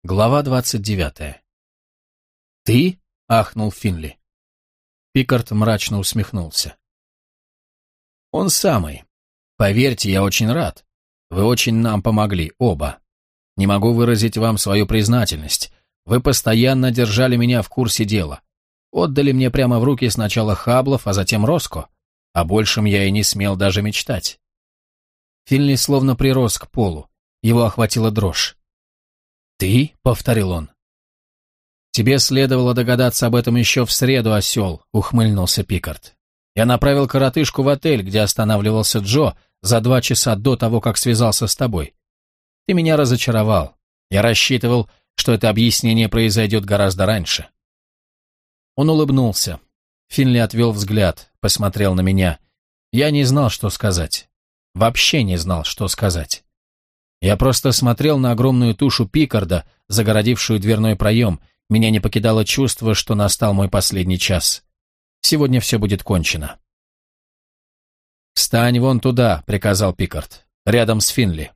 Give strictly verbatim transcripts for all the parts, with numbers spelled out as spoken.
Глава двадцать девятая. «Ты?» — ахнул Финли. Пикард мрачно усмехнулся. «Он самый. Поверьте, я очень рад. Вы очень нам помогли, оба. Не могу выразить вам свою признательность. Вы постоянно держали меня в курсе дела. Отдали мне прямо в руки сначала Хаблов, а затем Роско. О большем я и не смел даже мечтать». Финли словно прирос к полу. Его охватила дрожь. «Ты?» — повторил он. «Тебе следовало догадаться об этом еще в среду, осел», — ухмыльнулся Пикард. «Я направил коротышку в отель, где останавливался Джо, за два часа до того, как связался с тобой. Ты меня разочаровал. Я рассчитывал, что это объяснение произойдет гораздо раньше». Он улыбнулся. Финли отвел взгляд, посмотрел на меня. Я не знал, что сказать. Вообще не знал, что сказать. Я просто смотрел на огромную тушу Пикарда, загородившую дверной проем. Меня не покидало чувство, что настал мой последний час. Сегодня все будет кончено. «Встань вон туда», — приказал Пикард, — «рядом с Финли».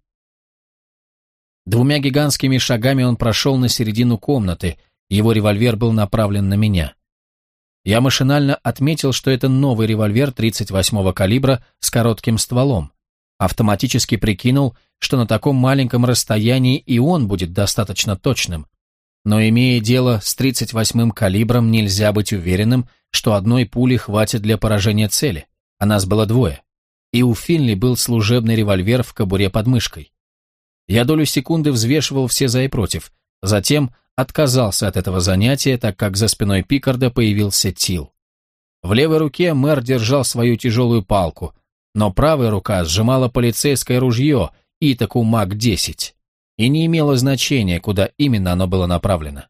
Двумя гигантскими шагами он прошел на середину комнаты, его револьвер был направлен на меня. Я машинально отметил, что это новый револьвер тридцать восьмого калибра с коротким стволом. Автоматически прикинул, что на таком маленьком расстоянии и он будет достаточно точным. Но имея дело с тридцать восьмым калибром, нельзя быть уверенным, что одной пули хватит для поражения цели, а нас было двое. И у Финли был служебный револьвер в кобуре под мышкой. Я долю секунды взвешивал все за и против, затем отказался от этого занятия, так как за спиной Пикарда появился Тил. В левой руке мэр держал свою тяжелую палку, но правая рука сжимала полицейское ружье Итаку Мак десять, и не имело значения, куда именно оно было направлено.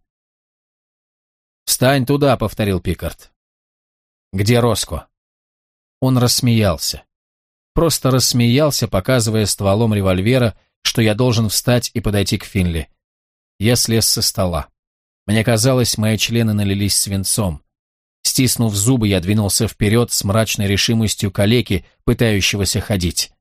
«Встань туда», — повторил Пикард. «Где Роско?» Он рассмеялся. Просто рассмеялся, показывая стволом револьвера, что я должен встать и подойти к Финли. Я слез со стола. Мне казалось, мои члены налились свинцом. Стиснув зубы, я двинулся вперед с мрачной решимостью калеки, пытающегося ходить.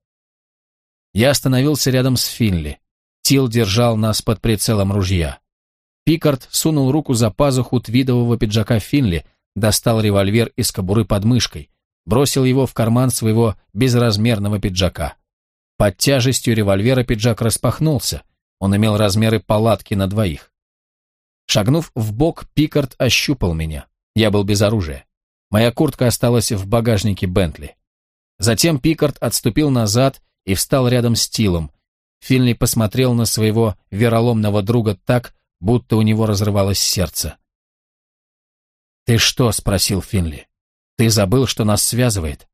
Я остановился рядом с Финли. Тил держал нас под прицелом ружья. Пикард сунул руку за пазуху твидового пиджака Финли, достал револьвер из кобуры под мышкой, бросил его в карман своего безразмерного пиджака. Под тяжестью револьвера пиджак распахнулся, он имел размеры палатки на двоих. Шагнув вбок, Пикард ощупал меня. Я был без оружия. Моя куртка осталась в багажнике Бентли. Затем Пикард отступил назад и встал рядом с Тилом. Финли посмотрел на своего вероломного друга так, будто у него разрывалось сердце. «Ты что?» — спросил Финли. «Ты забыл, что нас связывает?»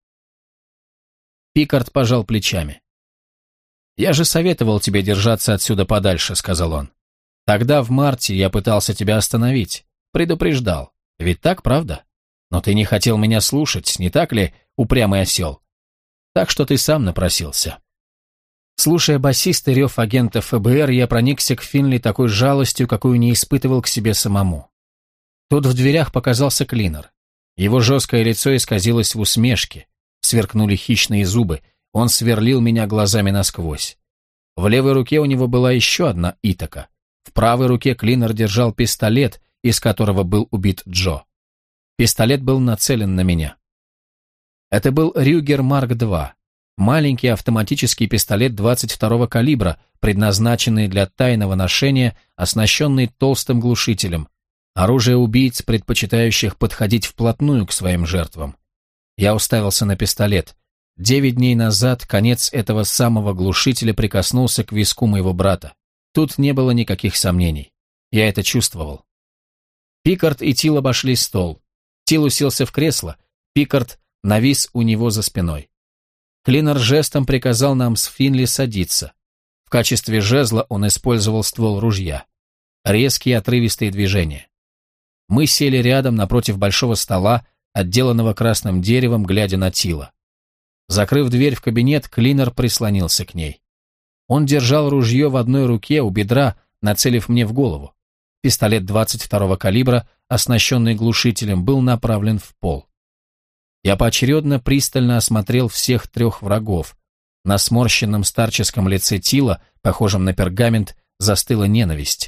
Пикард пожал плечами. «Я же советовал тебе держаться отсюда подальше», — сказал он. «Тогда, в марте, я пытался тебя остановить, предупреждал. Ведь так, правда? Но ты не хотел меня слушать, не так ли, упрямый осел? Так что ты сам напросился». Слушая басист и рев агента ФБР, я проникся к Финли такой жалостью, какую не испытывал к себе самому. Тут в дверях показался Клинер. Его жесткое лицо исказилось в усмешке, сверкнули хищные зубы, он сверлил меня глазами насквозь. В левой руке у него была еще одна Итака. В правой руке Клинер держал пистолет, из которого был убит Джо. Пистолет был нацелен на меня. Это был Рюгер Марк два, маленький автоматический пистолет двадцать второго калибра, предназначенный для тайного ношения, оснащенный толстым глушителем, оружие убийц, предпочитающих подходить вплотную к своим жертвам. Я уставился на пистолет. Девять дней назад конец этого самого глушителя прикоснулся к виску моего брата. Тут не было никаких сомнений. Я это чувствовал. Пикард и Тил обошли стол. Тил уселся в кресло, Пикард навис у него за спиной. Клинер жестом приказал нам с Финли садиться. В качестве жезла он использовал ствол ружья. Резкие отрывистые движения. Мы сели рядом напротив большого стола, отделанного красным деревом, глядя на Тила. Закрыв дверь в кабинет, Клинер прислонился к ней. Он держал ружье в одной руке у бедра, нацелив мне в голову. Пистолет двадцать второго калибра, оснащенный глушителем, был направлен в пол. Я поочередно пристально осмотрел всех трех врагов. На сморщенном старческом лице Тила, похожем на пергамент, застыла ненависть.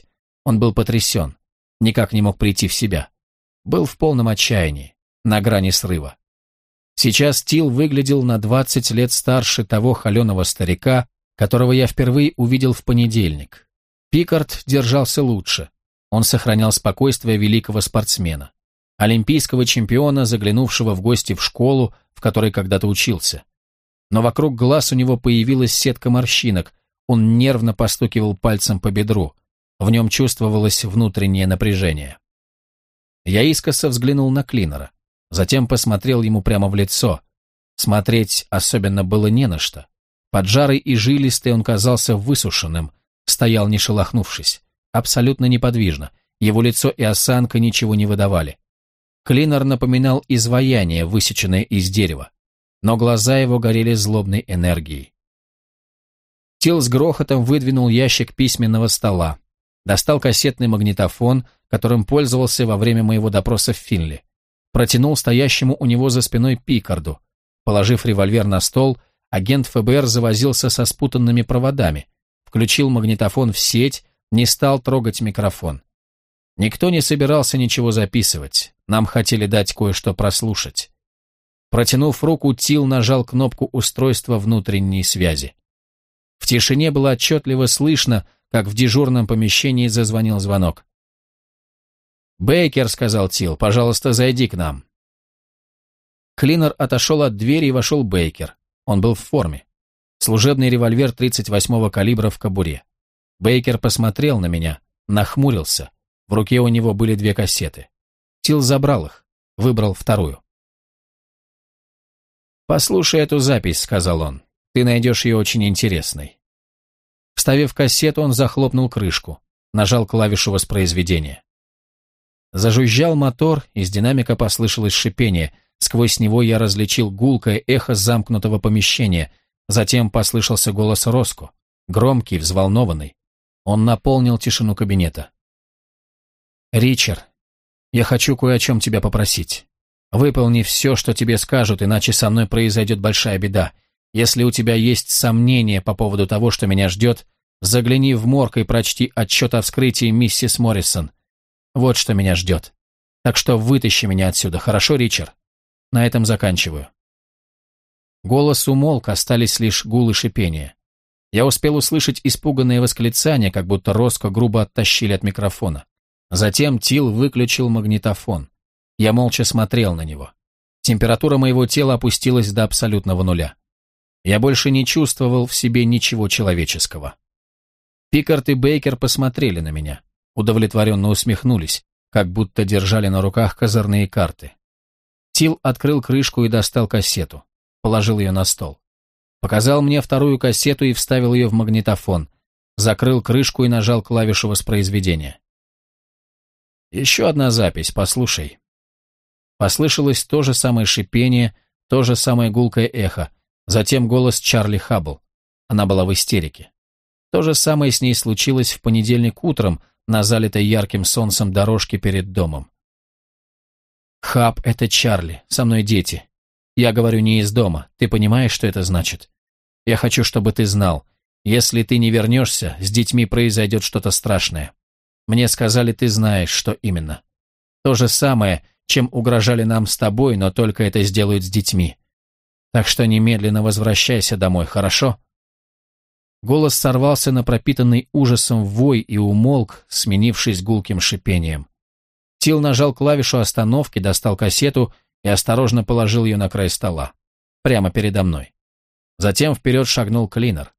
Он был потрясен, никак не мог прийти в себя. Был в полном отчаянии, на грани срыва. Сейчас Тил выглядел на двадцать лет старше того холеного старика, которого я впервые увидел в понедельник. Пикард держался лучше. Он сохранял спокойствие великого спортсмена, олимпийского чемпиона, заглянувшего в гости в школу, в которой когда-то учился. Но вокруг глаз у него появилась сетка морщинок, он нервно постукивал пальцем по бедру, в нем чувствовалось внутреннее напряжение. Я искоса взглянул на Клинера, затем посмотрел ему прямо в лицо. Смотреть особенно было не на что. Поджарый и жилистый он казался высушенным, стоял не шелохнувшись, абсолютно неподвижно, его лицо и осанка ничего не выдавали. Клинер напоминал изваяние, высеченное из дерева, но глаза его горели злобной энергией. Тил с грохотом выдвинул ящик письменного стола, достал кассетный магнитофон, которым пользовался во время моего допроса в Финли, протянул стоящему у него за спиной Пикарду. Положив револьвер на стол, агент ФБР завозился со спутанными проводами, включил магнитофон в сеть, не стал трогать микрофон. Никто не собирался ничего записывать, нам хотели дать кое-что прослушать. Протянув руку, Тил нажал кнопку устройства внутренней связи. В тишине было отчетливо слышно, как в дежурном помещении зазвонил звонок. «Бейкер», — сказал Тил, — «пожалуйста, зайди к нам». Клинер отошел от двери и вошел Бейкер. Он был в форме. Служебный револьвер тридцать восьмого калибра в кобуре. Бейкер посмотрел на меня, нахмурился. В руке у него были две кассеты. Тил забрал их, выбрал вторую. «Послушай эту запись», — сказал он. «Ты найдешь ее очень интересной». Вставив кассету, он захлопнул крышку, нажал клавишу воспроизведения. Зажужжал мотор, из динамика послышалось шипение. Сквозь него я различил гулкое эхо замкнутого помещения. Затем послышался голос Роско, громкий, взволнованный. Он наполнил тишину кабинета. «Ричард, я хочу кое о чем тебя попросить. Выполни все, что тебе скажут, иначе со мной произойдет большая беда. Если у тебя есть сомнения по поводу того, что меня ждет, загляни в морг и прочти отчет о вскрытии миссис Моррисон. Вот что меня ждет. Так что вытащи меня отсюда, хорошо, Ричард? На этом заканчиваю». Голос умолк, остались лишь гул и шипение. Я успел услышать испуганное восклицание, как будто Роско грубо оттащили от микрофона. Затем Тил выключил магнитофон. Я молча смотрел на него. Температура моего тела опустилась до абсолютного нуля. Я больше не чувствовал в себе ничего человеческого. Пикард и Бейкер посмотрели на меня, удовлетворенно усмехнулись, как будто держали на руках козырные карты. Тил открыл крышку и достал кассету, положил ее на стол. Показал мне вторую кассету и вставил ее в магнитофон, закрыл крышку и нажал клавишу воспроизведения. «Еще одна запись, послушай». Послышалось то же самое шипение, то же самое гулкое эхо, затем голос Чарли Хаббл. Она была в истерике. То же самое с ней случилось в понедельник утром на залитой ярким солнцем дорожке перед домом. «Хаб, это Чарли, со мной дети. Я говорю не из дома, ты понимаешь, что это значит? Я хочу, чтобы ты знал, если ты не вернешься, с детьми произойдет что-то страшное. Мне сказали, ты знаешь, что именно. То же самое, чем угрожали нам с тобой, но только это сделают с детьми. Так что немедленно возвращайся домой, хорошо?» Голос сорвался на пропитанный ужасом вой и умолк, сменившись гулким шипением. Тил нажал клавишу остановки, достал кассету и осторожно положил ее на край стола, прямо передо мной. Затем вперед шагнул Клинер.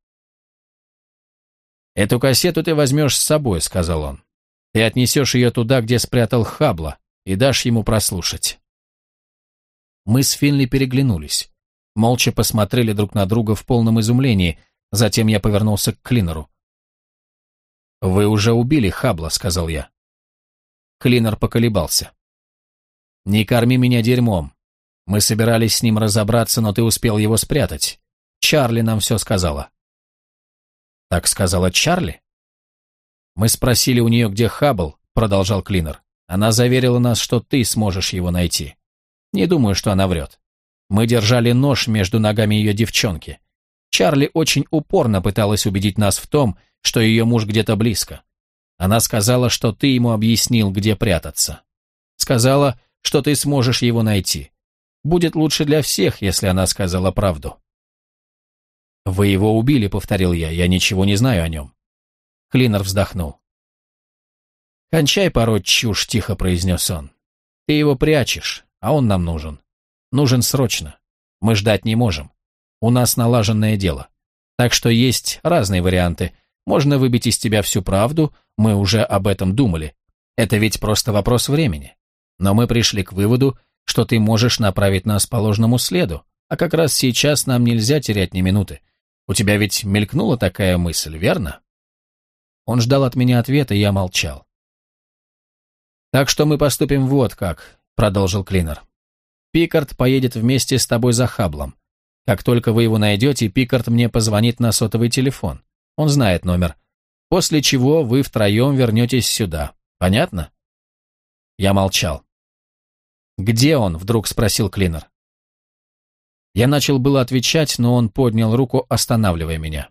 «Эту кассету ты возьмешь с собой», — сказал он. «Ты отнесешь ее туда, где спрятал Хаббла, и дашь ему прослушать». Мы с Финли переглянулись, молча посмотрели друг на друга в полном изумлении. Затем я повернулся к Клинеру. «Вы уже убили Хаббла», — сказал я. Клинер поколебался. «Не корми меня дерьмом. Мы собирались с ним разобраться, но ты успел его спрятать. Чарли нам все сказала». «Так сказала Чарли?» «Мы спросили у нее, где Хаббл», — продолжал Клинер. «Она заверила нас, что ты сможешь его найти. Не думаю, что она врет. Мы держали нож между ногами ее девчонки. Чарли очень упорно пыталась убедить нас в том, что ее муж где-то близко. Она сказала, что ты ему объяснил, где прятаться. Сказала, что ты сможешь его найти. Будет лучше для всех, если она сказала правду». «Вы его убили», — повторил я, — «я ничего не знаю о нем». Клинер вздохнул. «Кончай пороть чушь», — тихо произнес он. «Ты его прячешь, а он нам нужен. Нужен срочно. Мы ждать не можем. У нас налаженное дело. Так что есть разные варианты. Можно выбить из тебя всю правду, мы уже об этом думали. Это ведь просто вопрос времени. Но мы пришли к выводу, что ты можешь направить нас по ложному следу, а как раз сейчас нам нельзя терять ни минуты. У тебя ведь мелькнула такая мысль, верно?» Он ждал от меня ответа, и я молчал. «Так что мы поступим вот как», — продолжил Клинер. «Пикард поедет вместе с тобой за Хаблом. Как только вы его найдете, Пикард мне позвонит на сотовый телефон. Он знает номер. После чего вы втроем вернетесь сюда. Понятно?» Я молчал. «Где он?» — вдруг спросил Клинер. Я начал было отвечать, но он поднял руку, останавливая меня.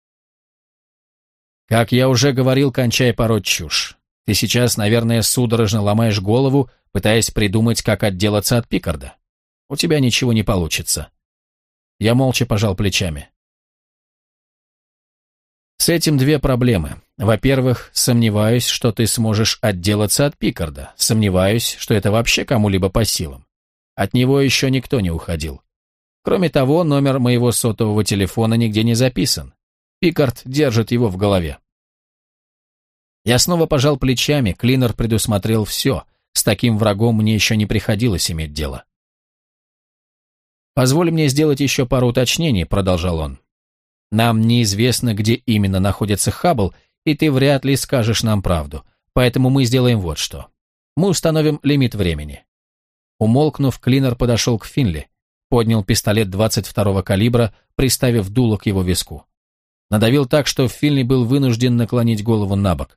«Как я уже говорил, кончай пороть чушь. Ты сейчас, наверное, судорожно ломаешь голову, пытаясь придумать, как отделаться от Пикарда. У тебя ничего не получится». Я молча пожал плечами. «С этим две проблемы. Во-первых, сомневаюсь, что ты сможешь отделаться от Пикарда. Сомневаюсь, что это вообще кому-либо по силам. От него еще никто не уходил. Кроме того, номер моего сотового телефона нигде не записан. Пикард держит его в голове». Я снова пожал плечами, Клинер предусмотрел все. С таким врагом мне еще не приходилось иметь дело. «Позволь мне сделать еще пару уточнений», — продолжал он. «Нам неизвестно, где именно находится Хаббл, и ты вряд ли скажешь нам правду, поэтому мы сделаем вот что. Мы установим лимит времени». Умолкнув, Клинер подошел к Финли, поднял пистолет двадцать второго калибра, приставив дуло к его виску. Надавил так, что Финли был вынужден наклонить голову на бок.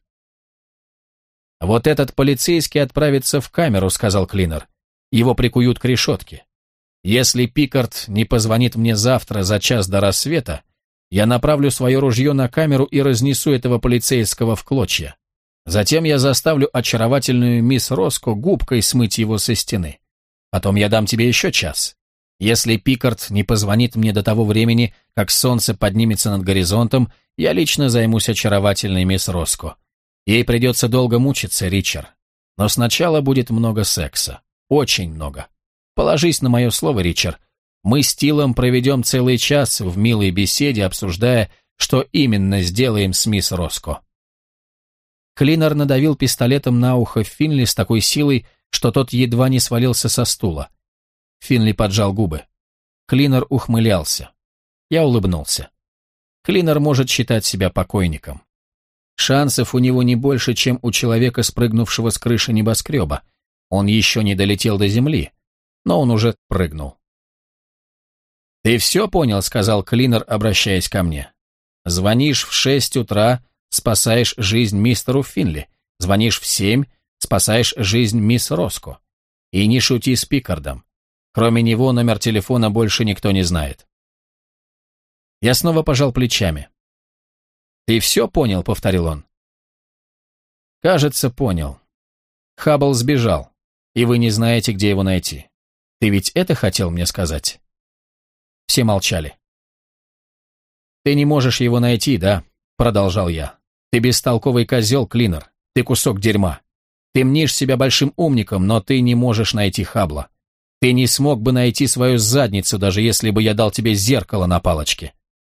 «Вот этот полицейский отправится в камеру», — сказал Клинер. «Его прикуют к решетке. Если Пикард не позвонит мне завтра за час до рассвета, я направлю свое ружье на камеру и разнесу этого полицейского в клочья. Затем я заставлю очаровательную мисс Роско губкой смыть его со стены. Потом я дам тебе еще час. Если Пикард не позвонит мне до того времени, как солнце поднимется над горизонтом, я лично займусь очаровательной мисс Роско. Ей придется долго мучиться, Ричард. Но сначала будет много секса. Очень много. Положись на мое слово, Ричард. Мы с Тилом проведем целый час в милой беседе, обсуждая, что именно сделаем с мисс Роско». Клинер надавил пистолетом на ухо Финли с такой силой, что тот едва не свалился со стула. Финли поджал губы. Клинер ухмылялся. Я улыбнулся. Клинер может считать себя покойником. Шансов у него не больше, чем у человека, спрыгнувшего с крыши небоскреба. Он еще не долетел до земли, но он уже прыгнул. «Ты все понял?» — сказал Клинер, обращаясь ко мне. «Звонишь в шесть утра, спасаешь жизнь мистеру Финли. Звонишь в семь, спасаешь жизнь мисс Роско. И не шути с Пикардом. Кроме него номер телефона больше никто не знает». Я снова пожал плечами. «Ты все понял?» — повторил он. «Кажется, понял. Хаббл сбежал, и вы не знаете, где его найти. Ты ведь это хотел мне сказать?» Все молчали. «Ты не можешь его найти, да?» — продолжал я. «Ты бестолковый козел, Клинер. Ты кусок дерьма. Ты мнишь себя большим умником, но ты не можешь найти Хаббла. Ты не смог бы найти свою задницу, даже если бы я дал тебе зеркало на палочке».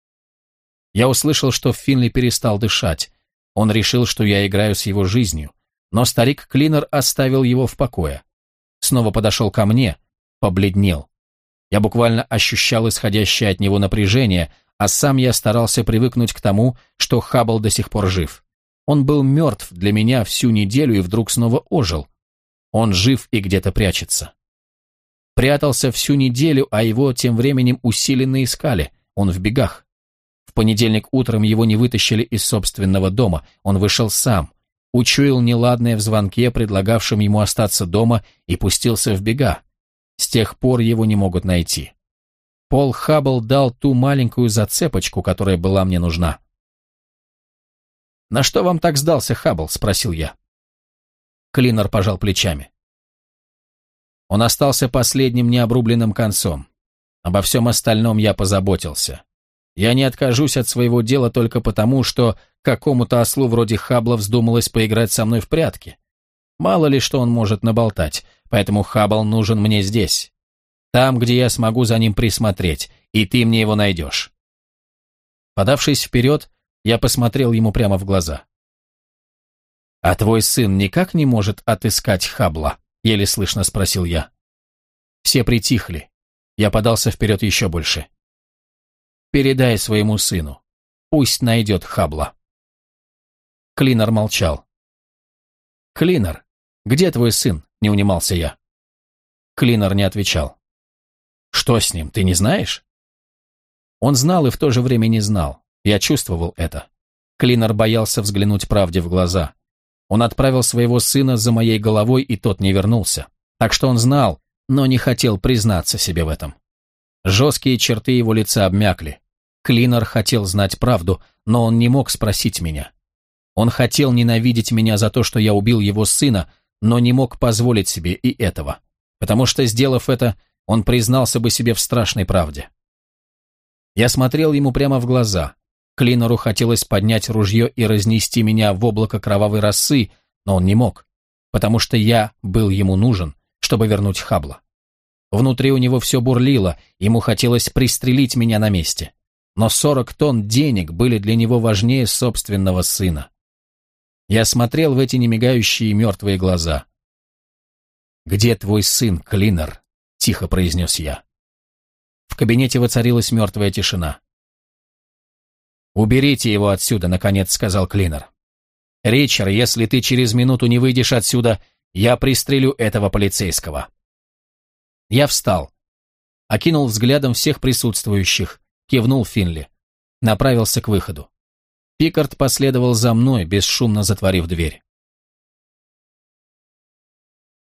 Я услышал, что Финли перестал дышать. Он решил, что я играю с его жизнью. Но старик Клинер оставил его в покое. Снова подошел ко мне, побледнел. Я буквально ощущал исходящее от него напряжение, а сам я старался привыкнуть к тому, что Хаббл до сих пор жив. Он был мертв для меня всю неделю и вдруг снова ожил. Он жив и где-то прячется. Прятался всю неделю, а его тем временем усиленно искали. Он в бегах. В понедельник утром его не вытащили из собственного дома. Он вышел сам, учуял неладное в звонке, предлагавшем ему остаться дома, и пустился в бега. С тех пор его не могут найти. Пол Хаббл дал ту маленькую зацепочку, которая была мне нужна. «На что вам так сдался Хаббл?» – спросил я. Клинер пожал плечами. Он остался последним необрубленным концом. Обо всем остальном я позаботился. Я не откажусь от своего дела только потому, что какому-то ослу вроде Хаббла вздумалось поиграть со мной в прятки. Мало ли что он может наболтать, поэтому Хаббл нужен мне здесь. Там, где я смогу за ним присмотреть, и ты мне его найдешь. Подавшись вперед, я посмотрел ему прямо в глаза. «А твой сын никак не может отыскать Хаббла?» — еле слышно спросил я. Все притихли. Я подался вперед еще больше. «Передай своему сыну. Пусть найдет Хаббла». Клинер молчал. «Клинер, где твой сын?» — не унимался я. Клинер не отвечал. «Что с ним, ты не знаешь?» Он знал и в то же время не знал. Я чувствовал это. Клинер боялся взглянуть правде в глаза. Он отправил своего сына за моей головой, и тот не вернулся. Так что он знал, но не хотел признаться себе в этом. Жесткие черты его лица обмякли. Клинер хотел знать правду, но он не мог спросить меня. Он хотел ненавидеть меня за то, что я убил его сына, но не мог позволить себе и этого, потому что, сделав это, он признался бы себе в страшной правде. Я смотрел ему прямо в глаза. Клинеру хотелось поднять ружье и разнести меня в облако кровавой росы, но он не мог, потому что я был ему нужен, чтобы вернуть Хаббла. Внутри у него все бурлило, ему хотелось пристрелить меня на месте. Но сорок тонн денег были для него важнее собственного сына. Я смотрел в эти немигающие мертвые глаза. «Где твой сын, Клинер?» — тихо произнес я. В кабинете воцарилась мертвая тишина. «Уберите его отсюда», — наконец сказал Клинер. «Ричард, если ты через минуту не выйдешь отсюда, я пристрелю этого полицейского». Я встал, окинул взглядом всех присутствующих, кивнул Финли, направился к выходу. Пикард последовал за мной, бесшумно затворив дверь.